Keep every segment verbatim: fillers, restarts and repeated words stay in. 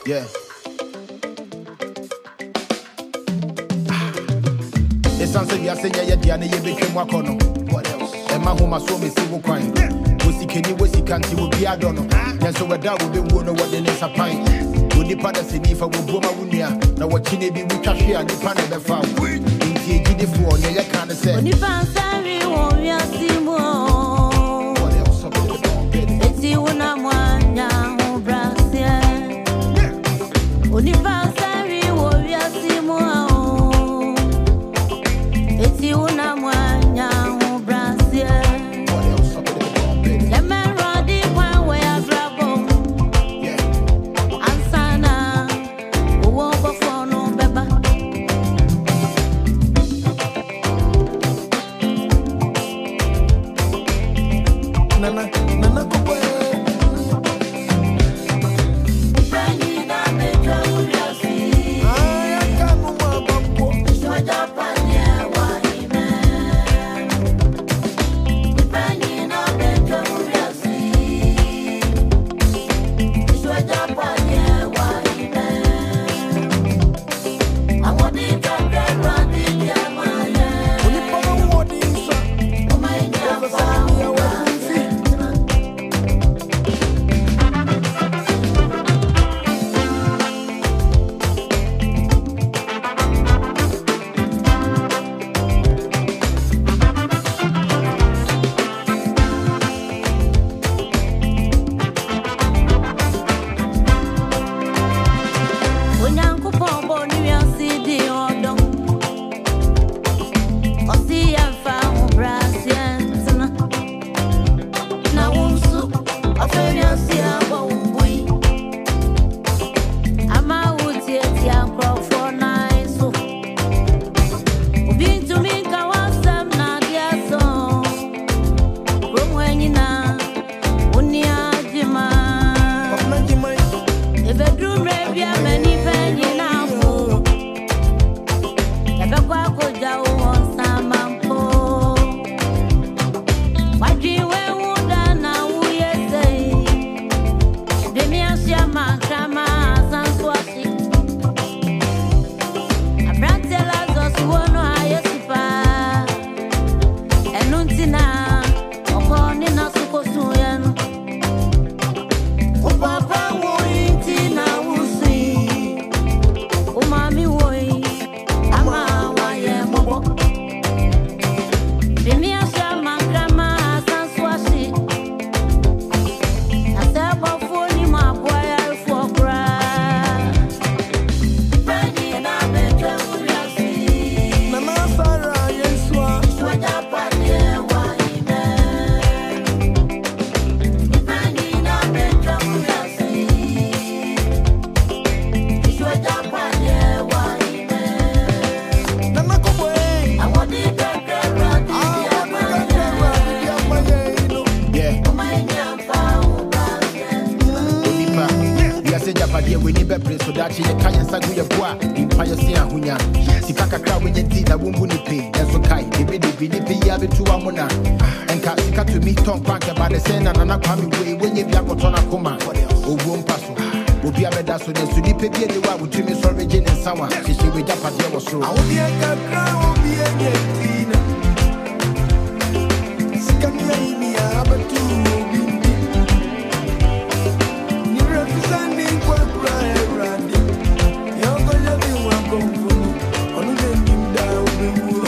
Yeah. It's answer ya say ya diana ye between wakono. What else? Emma homa so me see wo kwan. Wosi keni wosi kanti wo bia dono. Na so weda wo be wo no what the nesa pine. Wo nipa da sedi fa wo boma wunia. Na wo chine bi witwa hwe a nipa na be fa. Nti egide fo ne ya kan say. Onipa sari wo wi asimo. What else about it? Eti wona mwanya ho brasia. Onipa sari wo wi asimo. Eti wona mwanya ho brasia. What else about it? Le merodi kwa we abrabo. Yeah. Ansana wo bo fono beba. Nana, nana kopo. Penny na betra uriasi. Ay, akanu mabambo. Shoja panye wa ime. Penny na betra uriasi. Shoja panye wa ime. Amodi tabre radi diamaya. Onipa na wodi nsa. Omanya fa. Onyankopon bonu asidi odo. Osi afa obrasientna. Na wonsu aferi asia bo mbui. Ama wuti eti ankrofo na iso. Ubintu minka wasam na diaso. Romwenyina uni ajima. Ọ̀nàjìmọ̀ Ebedrum rebia many penny now. Ebekwa koja won samampo. Waji we wuda na uye say. Demi asia makama sanswasi. Abrantela zos wono ayesipa. Enuntina okoni na sukosuyen. Upapa wo inti na usi. Umami woi ama waye mobo. Demi asia makama sanswasi. Asebo foni maboya fokra. Penny na betra uriasi. nana Sara Yesua. Shoja panye wa ime. Penny na betra uriasi. Shoja panye wa ime. Nana kopo. Amodi tabre radi diamaya. Yeah. Omanya fa obrasientna. Onipa, we say Japadia we need better so that you can sagu your boa, empire see ahunya. Sika kakra we nyenti na wumbu ni pe, enso kai, ebe de bi ni pe ya betu amuna. Enka sika to me ton bank about the send and na kwami we when you bia kotona koma. Owo mpaso. Obi abeda so de sudi pe bi ni wa wutumi so regin and sawa. She we Japadia was so. Obi akakra obi enyetina Sikamia imi abatu obi Ni representing kwa kura eradi Yongo yabi wakomfunu Onu denimda obi wuro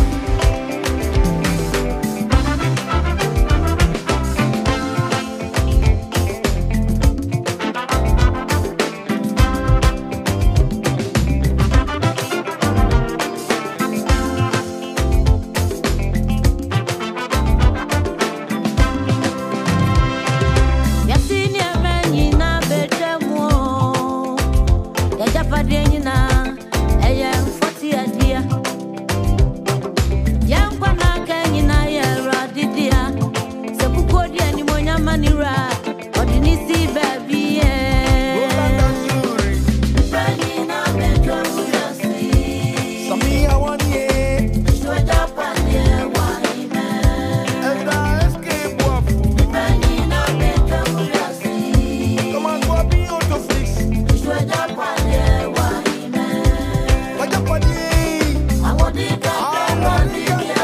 Ghana.